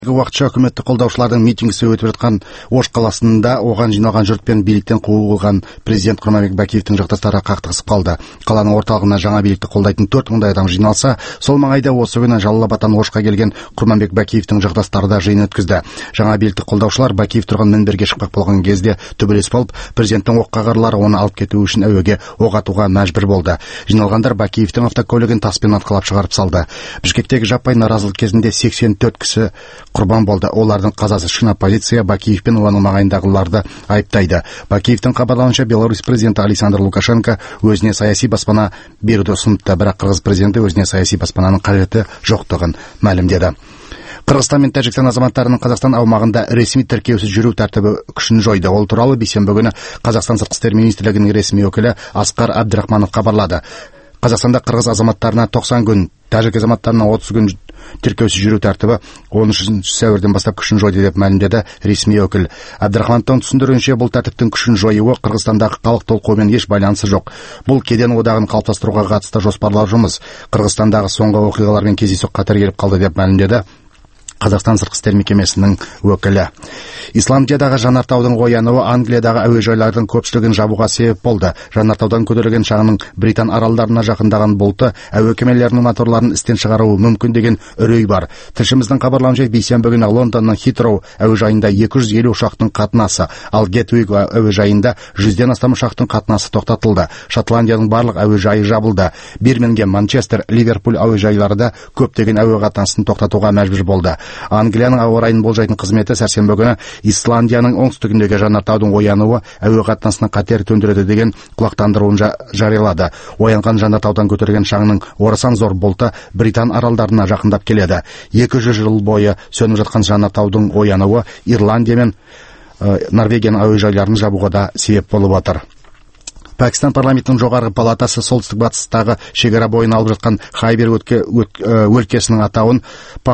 Уақытша үкіметті қолдаушылардың митингісі өтіп жатқан Ош қаласында оған жиналған жұртпен биліктен қуылған президент Құрманбек Бакиевтің жақтастары қақтығысып қалды. Қаланың орталығына жаңа билікті қолдайтын 4000 адам жиналса, сол маңайда осы күні Жалал-Абадтан Ошқа келген Құрманбек Бакиевтің жақтастары да жиын өткізді. Жаңа билікті қолдаушылар Бакиев тұрған мінберге шықпақ болған кезде төбелес болып, президенттің оққағарлары оны алып кету үшін әуеге оқ атуға мәжбүр болды. Жиналғандар Бакиевтің автокөлігін таспен атқылап шығарып салды. Бішкектегі жаппай наразылық кезінде 84 кісі құрбан болды. Олардың қазасы үшін оппозиция Бакиев пен оның маңайындағыларды айыптайды. Бакиевтің хабарлауынша Беларусь президенті Александр Лукашенко өзіне саяси баспана беруді ұсыныпты, бірақ Қырғыз президенті өзіне саяси баспананың қажеті жоқтығын мәлімдеді. Қырғызстан мен Тәжікстан азаматтарының Қазақстан аумағында ресми тіркеусіз жүру тәртібі күшін жойды. Ол туралы бейсенбі күні Қазақстан сыртқы істер министрлігінің ресми өкілі Асқар Абдрахманов хабарлады. Қазақстанда қырғыз азаматтарына 90 күн, тәжік азаматтарына 30 күн тіркеусіз жүру тәртібі 13 сәуірден бастап күшін жойды деп мәлімдеді ресми өкіл. Абдрахмановтың түсіндіруінше, бұл тәртіптің күшін жоюы Қырғызстандағы халық толқуымен еш байланысы жоқ. Бұл кеден одағын қалыптастыруға қатысты жоспарлау жұмыс. Қырғызстандағы соңғы оқиғалармен кездейсоқ қатар келіп қалды деп мәлімдеді Қазақстан сыртқы істер мекемесінің өкілі. Исландиядағы жанартаудың оянуы Англиядағы әуежайлардың көпшілігін жабуға себеп болды. Жанартаудан көтерілген шаңның Британ аралдарына жақындаған болты әуе кемелерінің моторларын істен шығаруы мүмкін деген үрей бар. Тілшіміздің хабарлауынша, бейсенбі күні Лондонның Хитроу әуежайында 250 ұшақтың қатынасы, ал Гетвик әуежайында 100-ден астам ұшақтың қатынасы тоқтатылды. Шотландияның барлық әуежайы жабылды. Бирмингем, Манчестер, Ливерпуль әуежайлары да көптеген әуе қатынасын тоқтатуға мәжбүр болды. Англияның ауа райын болжайтын қызметі сәрсенбі күні Исландияның оңтүстігіндегі жанартаудың оянуы әуе қатынасына қатер төндіреді деген құлақтандыруын жариялады. Оянған жанартаудан көтерілген шаңның орасан зор болты Британ аралдарына жақындап келеді. 200 жыл бойы сөніп жатқан жанартаудың оянуы Ирландия мен Норвегияның әуежайларын жабуға да себеп болып отыр. Пәкістан парламентінің жоғарғы палатасы солтүстік-батыстағы шекара бойын алып жатқан Хайбер өлкесінің атауын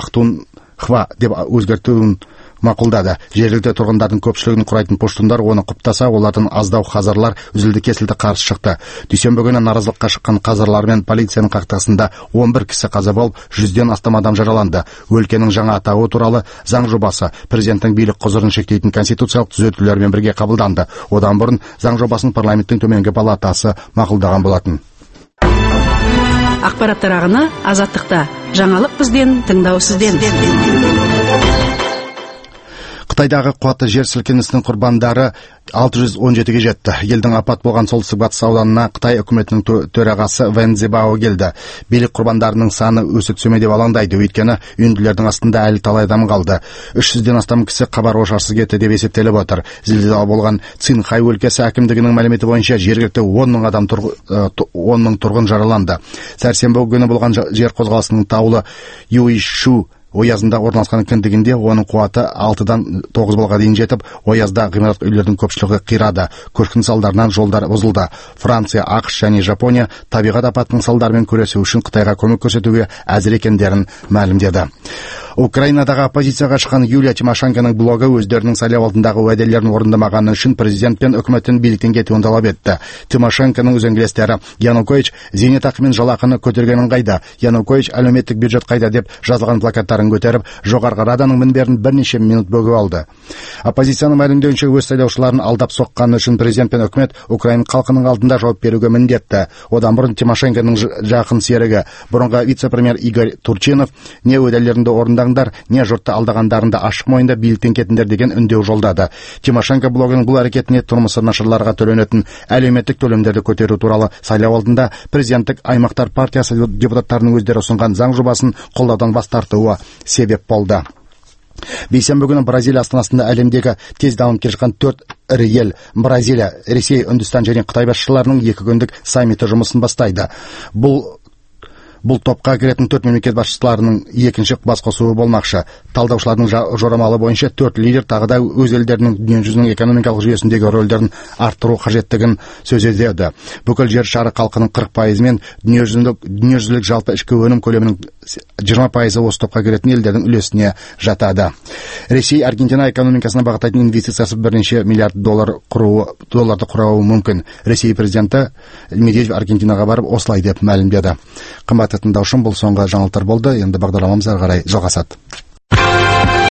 Пахтунхва деп өзгертуін мақұлдады. Жергілікті тұрғындардың көпшілігін құрайтын пуштундар оны құптаса, олардың аздау хазарлар үзілді-кесілді қарсы шықты. Дүйсенбі күні наразылыққа шыққан хазарлар мен полицияның қақтығысында 11 кісі қаза болып, 100-ден астам адам жараланды. Өлкенің жаңа атауы туралы заң жобасы президенттің билік құзырын шектейтін конституциялық түзетулермен бірге қабылданды. Одан бұрын заң жобасын парламенттің төменгі палатасы мақұлдаған болатын. Ақпараттар ағыны Азаттықта. Жаңалық бізден, тыңдау сізден. Қытайдағы қуатты жер сілкінісінің құрбандары 617-ге жетті. Елдің апат болған солтүстік-батыс ауданына Қытай үкіметінің төрағасы Вэн Цзибао келді. Билік құрбандарының саны өсіп түсуде деп алаңдайды, өйткені үйінділердің астында әлі талай адам қалды. 300-ден астам кісі хабар-ошарсыз кетті деп есептеліп отыр. Зілзала болған Цинхай өлкесі әкімдігінің мәліметі бойынша жергілікті 10 мың тұрғын жараланды. Сәрсенбі күні болған жер қозғалысының таулы Юйшу Оязында орналасқан кіндігінде оның қуаты 6-дан 9 балға дейін жетіп, Оязда ғимарат үйлердің көпшілігі қирады. Көшкін салдарынан жолдар бұзылды. Франция, ақш және Жапония табиғат апатының салдарымен күресу үшін Қытайға көмек көрсетуге әзір екендерін мәлімдеді. Украинадағы оппозицияға шыққан Юлия Тимошенконың блогы өздерінің сайлау алдындағы уәделерін орындамағаны үшін президент пен үкіметтің биліктен кетуін талап етті. Тимошенконың үзеңгілестері Янукович зейнетақы мен жалақыны көтергенін қайда, Янукович әлеуметтік бюджет қайда деп жазылған плакаттарын көтеріп, жоғарғы раданың мінберін бірнеше минут бөгіп алды. Оппозицияның мәлімдеуінше, өз сайлаушыларын алдап соққаны үшін президент пен үкімет Украин халқының алдында жауап беруге міндетті. Одан бұрын Тимошенконың жақын серігі, бұрынғы вице-премьер Игорь Турчинов, не уәделерінде орындаңдар, не жұртты алдағандарында ашық мойында биліктен кетіңдер деген үндеу жолдады. Тимошенко блогының бұл әрекетіне тұрмысы нашарларға төленетін әлеуметтік төлемдерді көтеру туралы сайлау алдында президенттік аймақтар партиясы депутаттарының өздері ұсынған заң жобасын қолдаудан бас тартуы себеп болды. Бейсенбі күні Бразилия астанасында әлемдегі тез дамып келе жатқан 4 ірі ел Бразилия, Ресей, Үндістан және Қытай басшыларының 2 күндік саммиті жұмысын бастайды. Бұл топқа кіретін 4 мемлекет басшыларының екінші басқосуы болмақшы. Талдаушылардың жорамалы бойынша 4 лидер тағы да өз елдерінің дүниежүзінің экономикалық жүйесіндегі рөлдерін арттыру қажеттігін сөз етеді. Бүкіл жер шары халқының 40% мен дүниежүзілік жалпы ішкі өнім көлемінің 20% осы топқа кіретін елдердің үлесіне жатады. Ресей Аргентина экономикасына бағыттайтын инвестициясы бірнеше миллиард долларды құрауы мүмкін. Ресей президенті Медведев Аргентинаға барып осылай деп мәлімдеді. Қымбатты тыңдаушым, бұл соңғы жаңалықтар болды. Енді бағдарламамыз ары қарай жалғасады.